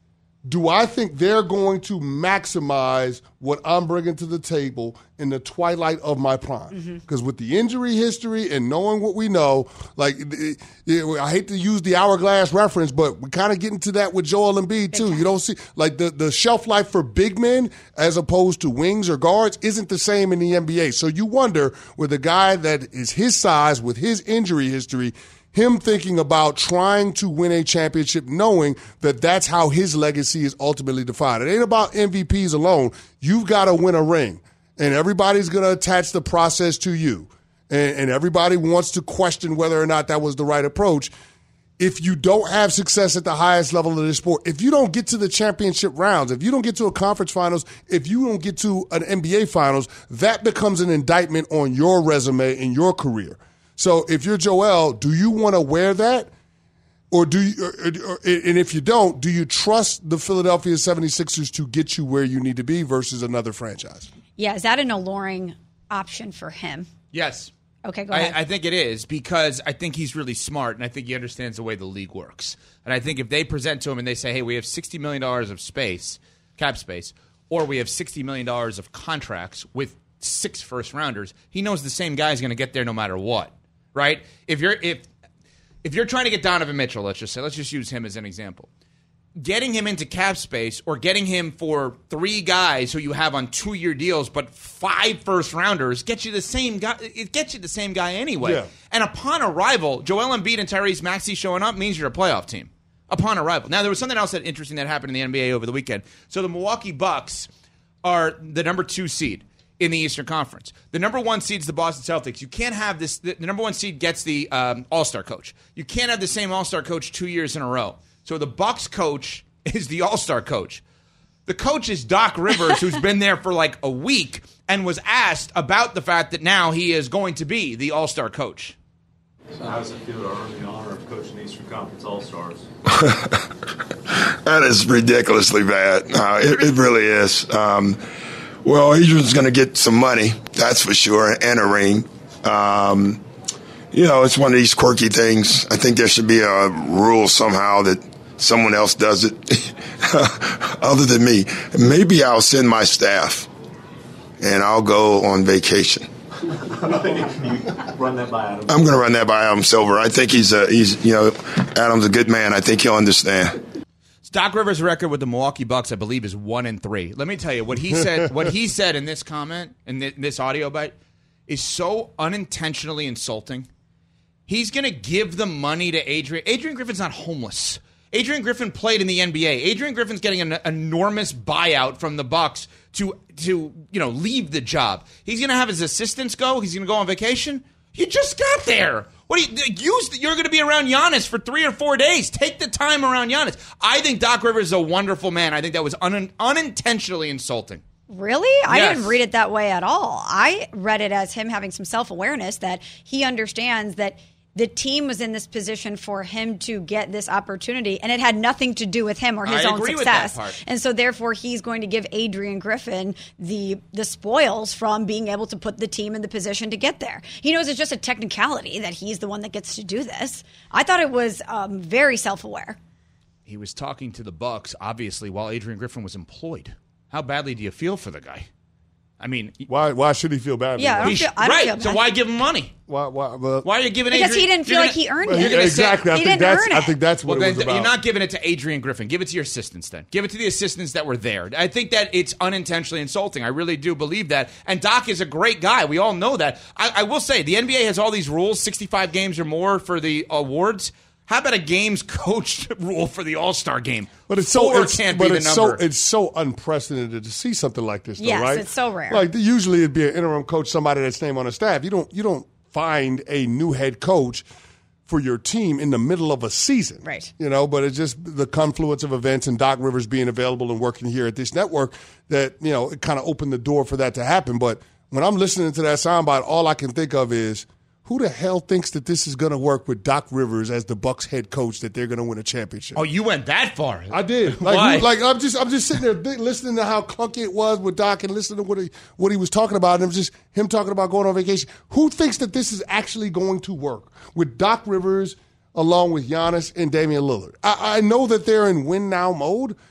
Do I think they're going to maximize what I'm bringing to the table in the twilight of my prime? Because mm-hmm. with the injury history and knowing what we know, like it, it, I hate to use the hourglass reference, but we kind of get into that with Joel Embiid too. Okay. You don't see like the, the shelf life for big men as opposed to wings or guards isn't the same in the N B A. So you wonder with a guy that is his size with his injury history, him thinking about trying to win a championship, knowing that that's how his legacy is ultimately defined. It ain't about M V Ps alone. You've got to win a ring, and everybody's going to attach the process to you, and, and everybody wants to question whether or not that was the right approach. If you don't have success at the highest level of this sport, if you don't get to the championship rounds, if you don't get to a conference finals, if you don't get to an N B A finals, that becomes an indictment on your resume and your career. So if you're Joel, do you want to wear that? Or do you, or, or, and if you don't, do you trust the Philadelphia seventy-sixers to get you where you need to be versus another franchise? Yeah, is that an alluring option for him? Yes. Okay, go ahead. I, I think it is because I think he's really smart, and I think he understands the way the league works. And I think if they present to him and they say, hey, we have sixty million dollars of space, cap space, or we have sixty million dollars of contracts with six first-rounders, he knows the same guy is going to get there no matter what. Right? If you're if if you're trying to get Donovan Mitchell, let's just say, let's just use him as an example. Getting him into cap space or getting him for three guys who you have on two-year deals, but five first-rounders gets you the same guy. It gets you the same guy anyway. Yeah. And upon arrival, Joel Embiid and Tyrese Maxey showing up means you're a playoff team. Upon arrival. Now, there was something else that interesting that happened in the N B A over the weekend. So the Milwaukee Bucks are the number two seed in the Eastern Conference. The number one seed is the Boston Celtics. You can't have this. The, the number one seed gets the um, All-Star coach. You can't have the same All-Star coach two years in a row. So the Bucks coach is the All-Star coach. The coach is Doc Rivers, who's been there for like a week and was asked about the fact that now he is going to be the All-Star coach. So how does it feel to earn the honor of coaching the Eastern Conference All-Stars? That is ridiculously bad. Uh, it, it really is. Um, Well, Adrian's going to get some money, that's for sure, and a ring. Um, you know, it's one of these quirky things. I think there should be a rule somehow that someone else does it other than me. Maybe I'll send my staff, and I'll go on vacation. Can you run that by Adam? I'm going to run that by Adam Silver. I think he's, a, he's, you know, Adam's a good man. I think he'll understand. Doc Rivers' record with the Milwaukee Bucks, I believe, is one and three. Let me tell you what he said. What he said in this comment, in this audio bite, is so unintentionally insulting. He's going to give the money to Adrian. Adrian Griffin's not homeless. Adrian Griffin played in the N B A. Adrian Griffin's getting an enormous buyout from the Bucks to to you know leave the job. He's going to have his assistants go. He's going to go on vacation. You just got there. What do you use? You're going to be around Giannis for three or four days. Take the time around Giannis. I think Doc Rivers is a wonderful man. I think that was un- unintentionally insulting. Really? I Yes. didn't read it that way at all. I read it as him having some self-awareness that he understands that the team was in this position for him to get this opportunity, and it had nothing to do with him or his I own agree success. with that part. And so therefore he's going to give Adrian Griffin the the spoils from being able to put the team in the position to get there. He knows it's just a technicality that he's the one that gets to do this. I thought it was um, very self-aware. He was talking to the Bucks, obviously, while Adrian Griffin was employed. How badly do you feel for the guy? I mean, Why Why should he feel bad? Yeah, I don't he feel- sh- I don't right. feel so bad. why give him money? Why? Why? Well, Why are you giving Because Adrian? he didn't feel you're like he earned well, it. You're gonna say- exactly. I He think didn't that's. earn I it. think that's what Well, it was then about. you're not giving it to Adrian Griffin. Give it to your assistants then. Give it to the assistants that were there. I think that it's unintentionally insulting. I really do believe that. And Doc is a great guy. We all know that. I, I will say, the N B A has all these rules, sixty-five games or more for the awards. How about a games coached rule for the All-Star game? But it's so Four it's, can't but be the it's so number. it's so unprecedented to see something like this, though, Yes, right? it's so rare. Like usually it'd be an interim coach, somebody that's named on a staff. You don't you don't find a new head coach for your team in the middle of a season, Right. You know, but it's just the confluence of events and Doc Rivers being available and working here at this network that you know it kind of opened the door for that to happen. But when I'm listening to that soundbite, all I can think of is, who the hell thinks that this is going to work with Doc Rivers as the Bucks head coach, that they're going to win a championship? Oh, you went that far. I did. Like, Why? who- like I'm just, I'm just sitting there th- listening to how clunky it was with Doc and listening to what he, what he was talking about, and it was just him talking about going on vacation. Who thinks that this is actually going to work with Doc Rivers along with Giannis and Damian Lillard? I, I know that they're in win now mode,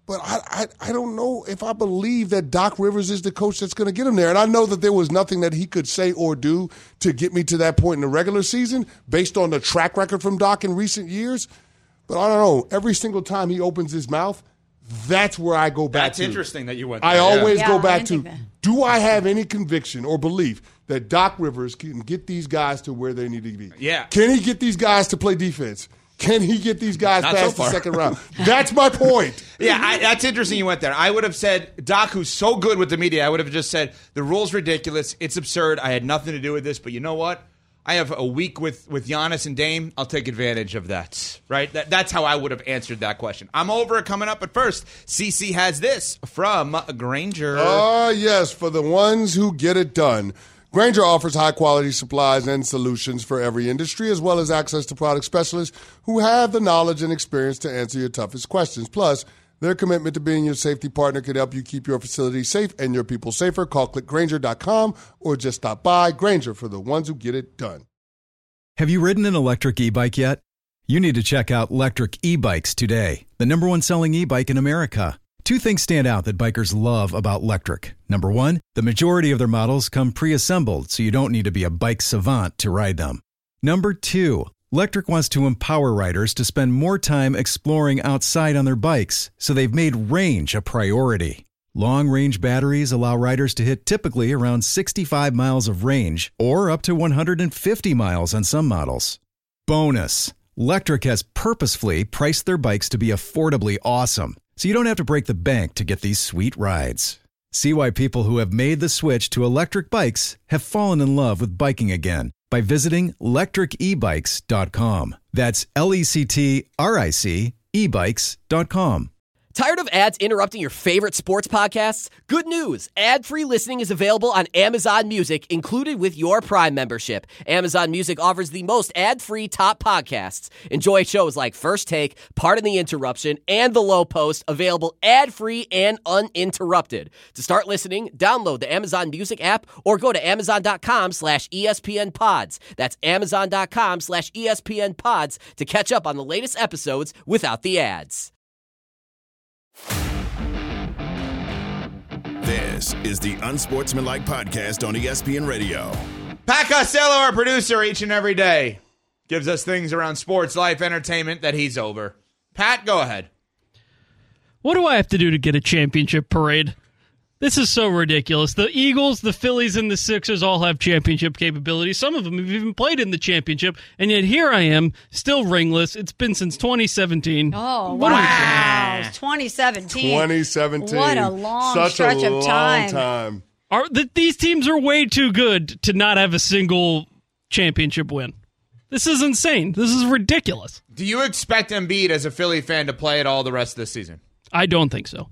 But I, I, I don't know if I believe that Doc Rivers is the coach that's going to get him there. And I know that there was nothing that he could say or do to get me to that point in the regular season based on the track record from Doc in recent years. But I don't know. Every single time he opens his mouth, that's where I go back That's to. That's interesting that you went there. I always yeah. go Yeah, back I to, do I have any conviction or belief that Doc Rivers can get these guys to where they need to be? Yeah. Can he get these guys to play defense? Can he get these guys Not past so the second round? That's my point. Yeah, I, that's interesting you went there. I would have said, Doc, who's so good with the media, I would have just said, the rule's ridiculous. It's absurd. I had nothing to do with this. But you know what? I have a week with, with Giannis and Dame. I'll take advantage of that. Right? That, that's how I would have answered that question. I'm over it coming up. But first, C C has this from Grainger. Oh, uh, yes, for the ones who get it done. Grainger offers high-quality supplies and solutions for every industry, as well as access to product specialists who have the knowledge and experience to answer your toughest questions. Plus, their commitment to being your safety partner could help you keep your facility safe and your people safer. Call click grainger dot com or just stop by. Grainger, for the ones who get it done. Have you ridden an electric e-bike yet? You need to check out Lectric E-Bikes today, the number one selling e-bike in America. Two things stand out that bikers love about Lectric. Number one, the majority of their models come pre-assembled, so you don't need to be a bike savant to ride them. Number two, Lectric wants to empower riders to spend more time exploring outside on their bikes, so they've made range a priority. Long-range batteries allow riders to hit typically around sixty-five miles of range, or up to one hundred fifty miles on some models. Bonus, Lectric has purposefully priced their bikes to be affordably awesome, so you don't have to break the bank to get these sweet rides. See why people who have made the switch to electric bikes have fallen in love with biking again by visiting lectric e bikes dot com. That's L E C T R I C e bikes dot com. Tired of ads interrupting your favorite sports podcasts? Good news! Ad-free listening is available on Amazon Music, included with your Prime membership. Amazon Music offers the most ad-free top podcasts. Enjoy shows like First Take, Pardon the Interruption, and The Low Post, available ad-free and uninterrupted. To start listening, download the Amazon Music app or go to amazon.com slash ESPN pods. That's amazon.com slash ESPN pods to catch up on the latest episodes without the ads. This is the Unsportsmanlike Podcast on E S P N Radio. Pat Costello, our producer, each and every day, gives us things around sports, life, entertainment that he's over. Pat, go ahead. What do I have to do to get a championship parade? This is so ridiculous. The Eagles, the Phillies, and the Sixers all have championship capabilities. Some of them have even played in the championship, and yet here I am, still ringless. It's been since twenty seventeen. Oh, What wow. twenty seventeen. twenty seventeen. What a long Such stretch a of long time. time. Are th- these teams are way too good to not have a single championship win. This is insane. This is ridiculous. Do you expect Embiid as a Philly fan to play at all the rest of the season? I don't think so.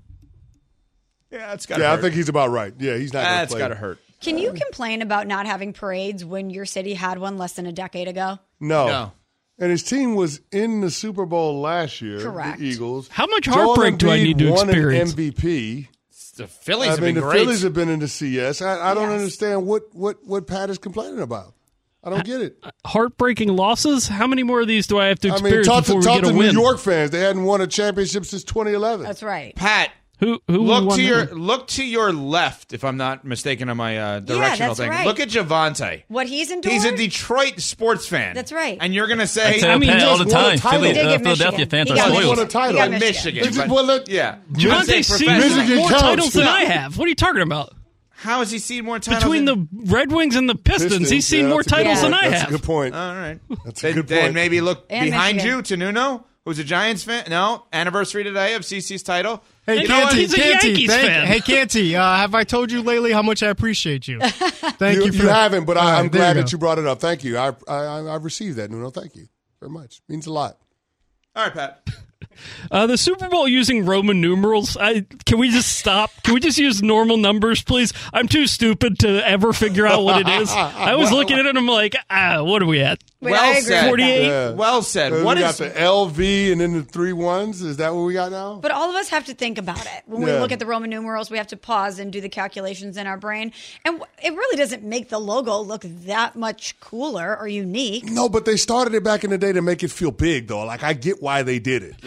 Yeah, that's got Yeah, hurt. I think he's about right. Yeah, he's not going to That's play. got to hurt. Can you complain about not having parades when your city had one less than a decade ago? No. No. And his team was in the Super Bowl last year, Correct. the Eagles. How much heartbreak do I Embiid need to won experience? An M V P. The Phillies I have mean, been the great. Phillies have been in the C S. I, I don't Yes. understand what, what, what Pat is complaining about. I don't get it. Heartbreaking losses? How many more of these do I have to I mean, experience talk to, before we talk get a to New win? York fans. They hadn't won a championship since twenty eleven. That's right. Pat, Who who look won to that your one? look to your left, if I'm not mistaken on my uh, directional that's thing. right. Look at Javante. What he's endured? He's a Detroit sports fan. That's right. And you're going to I say, tell I mean, Pat he all the just won a time, title. Philly, He did uh, get Philadelphia Michigan. fans He are got He spoiled. won a Michigan. title. He got in Michigan. Michigan. They just but- won a- yeah. Javante's seen Michigan more counts. titles than I have. What are you talking about? How has he seen more titles? Between than- the Red Wings and the Pistons, Pistons, he's seen yeah, more that's a good titles point. than I That's have. a good point. All right. That's a then, good then point. maybe look And behind Michigan. you to Nuno, who's a Giants fan. No, anniversary today of CeCe's title. Hey, You know what? Canty, he's a Yankees thank, fan. Hey, Canty, uh, have I told you lately how much I appreciate you? Thank you. You, for you haven't, but All I, right, I'm there glad you that go. you brought it up. Thank you. I, I, I received that, Nuno. Thank you very much. Means a lot. All right, Pat. Uh, the Super Bowl using Roman numerals. I can we just stop? Can we just use normal numbers, please? I'm too stupid to ever figure out what it is. I was looking at it and I'm like, ah, what are we at? Wait, Well I agree said. with forty-eight? that. Yeah. Well said. Uh, What we is got the L V and then the three ones? Is that what we got now? But all of us have to think about it. When we Yeah. look at the Roman numerals, we have to pause and do the calculations in our brain. And w- it really doesn't make the logo look that much cooler or unique. No, but they started it back in the day to make it feel big, though. Like, I get why they did it. Like,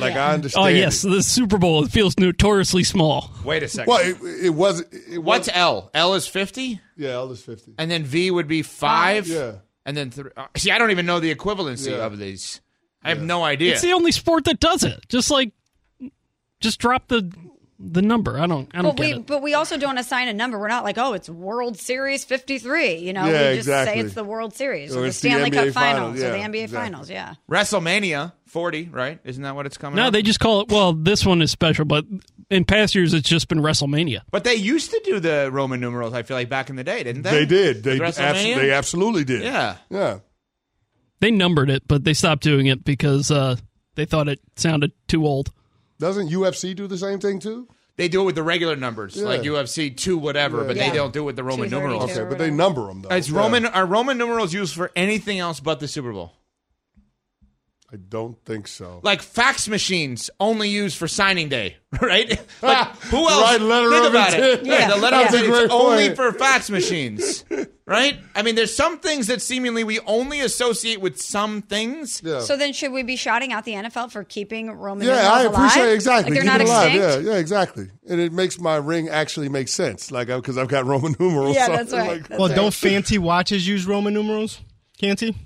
Like Yeah. I understand. Oh yes, it. the Super Bowl it feels notoriously small. Wait a second. Well, it, it was. It What's was, L? L is fifty? Yeah, L is fifty. And then V would be five? Yeah. And then three. Uh, see, I don't even know the equivalency Yeah. of these. I have no idea. It's the only sport that does it. Just like, just drop the the number. I don't. I don't But we, get it. but we also don't assign a number. We're not like, oh, it's World Series fifty-three. You know, Yeah, we just exactly. say it's the World Series Or or the it's the Stanley N B A Cup Finals, Finals, or yeah, the N B A exactly. Finals. Yeah. WrestleMania forty, right? Isn't that what it's coming No, up? they just call it. Well, this one is special, but in past years it's just been WrestleMania. But they used to do the Roman numerals, I feel like, back in the day, didn't they? They did. They With abs- WrestleMania? they absolutely did. Yeah. Yeah. They numbered it, but they stopped doing it because uh, they thought it sounded too old. Doesn't U F C do the same thing too? They do it with the regular numbers, Yeah. like U F C two whatever, Yeah. but Yeah. they don't do it with the Roman two thirty-two. numerals. Okay, but they number them though. It's Yeah. Roman. Are Roman numerals used for anything else but the Super Bowl? I don't think so. Like fax machines only used for signing day, right? Like who else? Right, letter think of about it. intent. Yeah, the letter That's of a intent is great only point. for fax machines, right? I mean, there's some things that seemingly we only associate with some things. Yeah. So then, should we be shouting out the N F L for keeping Roman Yeah, numerals I alive? appreciate it. Exactly. Like they're Keep not it alive. extinct. Yeah, yeah, exactly. And it makes my ring actually make sense, like because I've got Roman numerals. Yeah, so that's right. like, That's Well, right. don't fancy watches use Roman numerals? Can't he?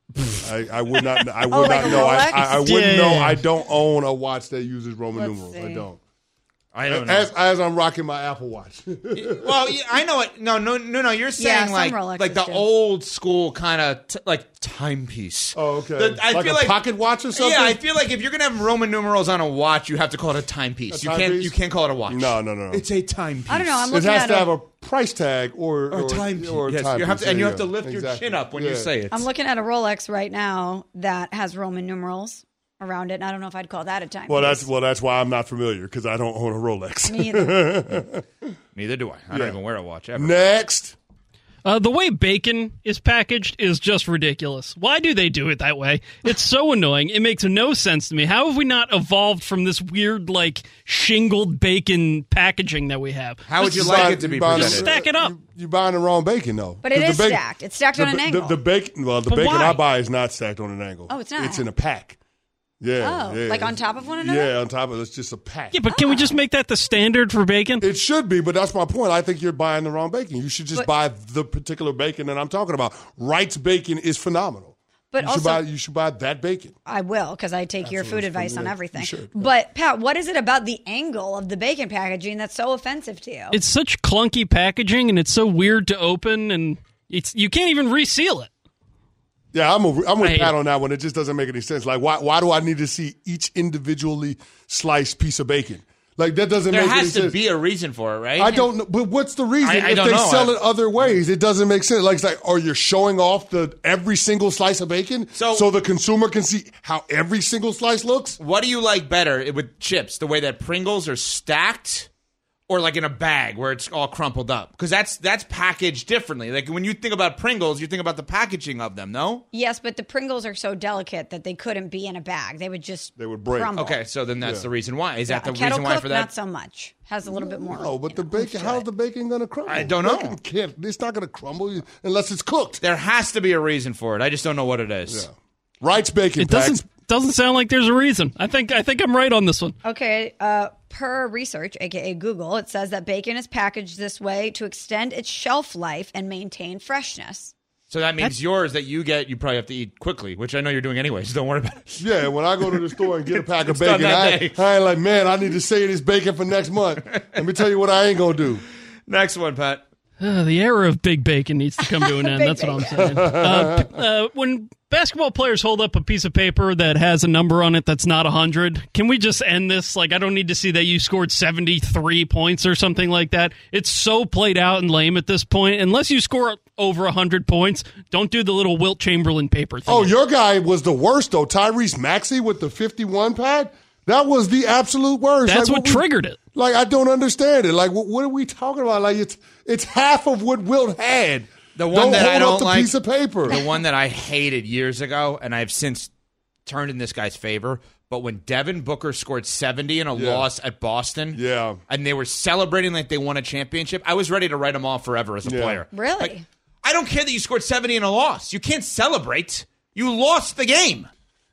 I, I would not. I would Oh, like not a know. I, Rolex? I, I wouldn't Yeah. know. I don't own a watch that uses Roman Let's numerals. see. I don't. I don't know. As, as I'm rocking my Apple Watch. Well, yeah, I know it. No, no, no, no. You're saying some like Rolexes like the do. old school kind of t- like timepiece. Oh, okay. The- I like feel a like pocket watch or something. Yeah, I feel like if you're gonna have Roman numerals on a watch, you have to call it a timepiece. A You can't. timepiece? You can't call it a watch. No, no, no, no. It's a timepiece. I don't know. I'm It looking has at to a, have a price tag or Or a timepiece. Or a Yes, you timepiece. have to, There and you go. have to lift your Exactly. chin up when you Yeah. say it. I'm looking at a Rolex right now that has Roman numerals around it, and I don't know if I'd call that a timepiece. Well, that's well. That's why I'm not familiar because I don't own a Rolex. Me either. Neither do I. I Yeah. don't even wear a watch ever. Next, Uh, the way bacon is packaged is just ridiculous. Why do they do it that way? It's so annoying. It makes no sense to me. How have we not evolved from this weird, like, shingled bacon packaging that we have? How would Just you like it to be buying- presented? stack it up. You, you buying the wrong bacon though. But it 'Cause is the bacon- stacked. It's stacked the, on an the- angle. The, bacon, well, the But bacon why? I buy is not stacked on an angle. Oh, it's not? It's in a pack. Yeah. Oh, yeah. like on top of one another? Yeah, on top of it, it's just a pack. Yeah, but can we just make that the standard for bacon? It should be, but that's my point. I think you're buying the wrong bacon. You should just But- buy the particular bacon that I'm talking about. Wright's bacon is phenomenal. But you also, should buy you should buy that bacon. I will because I take your Absolutely. food advice on Yeah, everything. you should. But Pat, what is it about the angle of the bacon packaging that's so offensive to you? It's such clunky packaging, and it's so weird to open, and it's you can't even reseal it. Yeah, I'm a, I'm I with hate Pat it. on that one. It just doesn't make any sense. Like, why why do I need to see each individually sliced piece of bacon? Like, that doesn't There make any has to sense. be a reason for it, right? I don't know, but what's the reason? I- I if don't they know. sell I- it other ways, it doesn't make sense. Like, it's like, are you showing off the every single slice of bacon So- so the consumer can see how every single slice looks? What do you like better with chips? The way that Pringles are stacked, or like in a bag where it's all crumpled up? Because that's that's packaged differently. Like when you think about Pringles, you think about the packaging of them. No. Yes, but the Pringles are so delicate that they couldn't be in a bag. They would just They would break. crumble. Okay, so then that's Yeah. the reason why. Is that A the kettle reason why cooked, for that? not so much. Has a little bit more. No, but you the know, bacon, to how's it. the bacon going to crumble? I don't know. Bacon can't, it's not going to crumble unless it's cooked. There has to be a reason for it. I just don't know what it is. Yeah. Wright's bacon It packs. doesn't doesn't sound like there's a reason. I think I think I'm right on this one. Okay, uh, per research, aka Google, it says that bacon is packaged this way to extend its shelf life and maintain freshness. So that means yours that you get, you probably have to eat quickly, which I know you're doing anyway. So don't worry about it. Yeah, when I go to the store and get a pack of It's done bacon, that I, day. I ain't like, man, I need to save this bacon for next month. Let me tell you what I ain't going to do. Next one, Pat. Uh, the era of big bacon needs to come to an end. Big That's what I'm saying. Uh, p- uh, when basketball players hold up a piece of paper that has a number on it that's not one hundred, can we just end this? Like, I don't need to see that you scored seventy-three points or something like that. It's so played out and lame at this point. Unless you score over one hundred points, don't do the little Wilt Chamberlain paper thing. Oh, your guy was the worst, though. Tyrese Maxey with the fifty-one pad. That was the absolute worst. That's Like, what we- triggered it. Like, I don't understand it. Like, what, what are we talking about? Like, it's it's half of what Wilt had. The one don't that hold I up don't the like, piece of paper. the one that I hated years ago, and I've since turned in this guy's favor. But when Devin Booker scored seventy in a Yeah. loss at Boston, Yeah. and they were celebrating like they won a championship, I was ready to write him off forever as a Yeah. player. Really? Like, I don't care that you scored seventy in a loss. You can't celebrate. You lost the game.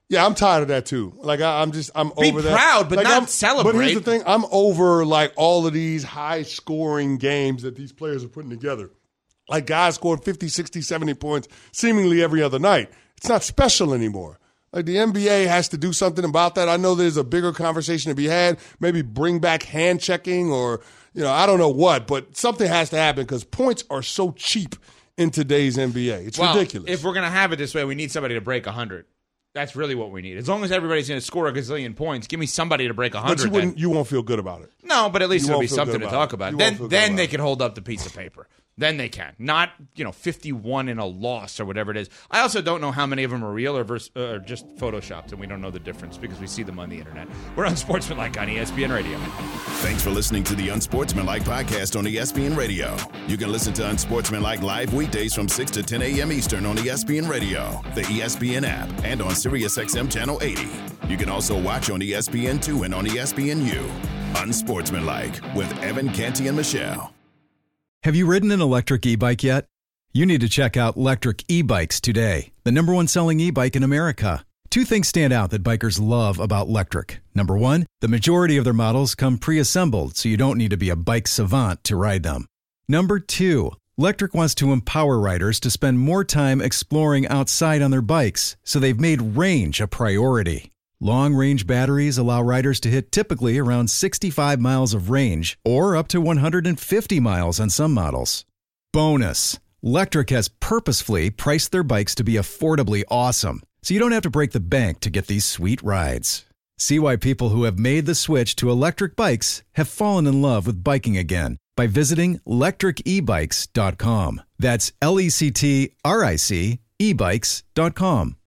Yeah, I'm tired of that too. Like I, I'm just, I'm Be over that. proud, but like, not I'm, celebrate. But here's the thing: I'm over like all of these high-scoring games that these players are putting together. Like guys scoring fifty, sixty, seventy points seemingly every other night. It's not special anymore. Like the N B A has to do something about that. I know there's a bigger conversation to be had. Maybe bring back hand checking, or you know, I don't know what, but something has to happen because points are so cheap in today's N B A. It's well, ridiculous. If we're gonna have it this way, we need somebody to break one hundred. That's really what we need. As long as everybody's going to score a gazillion points, give me somebody to break one hundred. But you, wouldn't, you won't feel good about it. No, but at least You it'll won't be feel something good to about talk it. about. You Then won't feel good then about they it. can hold up the piece of paper. Then they can. Not, you know, fifty-one in a loss or whatever it is. I also don't know how many of them are real or, vers- uh, or just photoshopped, and we don't know the difference because we see them on the internet. We're on Sportsmanlike on E S P N Radio. Thanks for listening to the Unsportsmanlike podcast on E S P N Radio. You can listen to Unsportsmanlike live weekdays from six to ten a.m. Eastern on E S P N Radio, the E S P N app, and on SiriusXM Channel eighty. You can also watch on E S P N two and on E S P N U. Unsportsmanlike with Evan Canty and Michelle. Have you ridden an electric e-bike yet? You need to check out Lectric E-Bikes today, the number one selling e-bike in America. Two things stand out that bikers love about Lectric. Number one, the majority of their models come pre-assembled, so you don't need to be a bike savant to ride them. Number two, Lectric wants to empower riders to spend more time exploring outside on their bikes, so they've made range a priority. Long-range batteries allow riders to hit typically around sixty-five miles of range or up to one hundred fifty miles on some models. Bonus, Lectric has purposefully priced their bikes to be affordably awesome, so you don't have to break the bank to get these sweet rides. See why people who have made the switch to electric bikes have fallen in love with biking again by visiting lectric e bikes dot com. That's L E C T R I C e bikes dot com.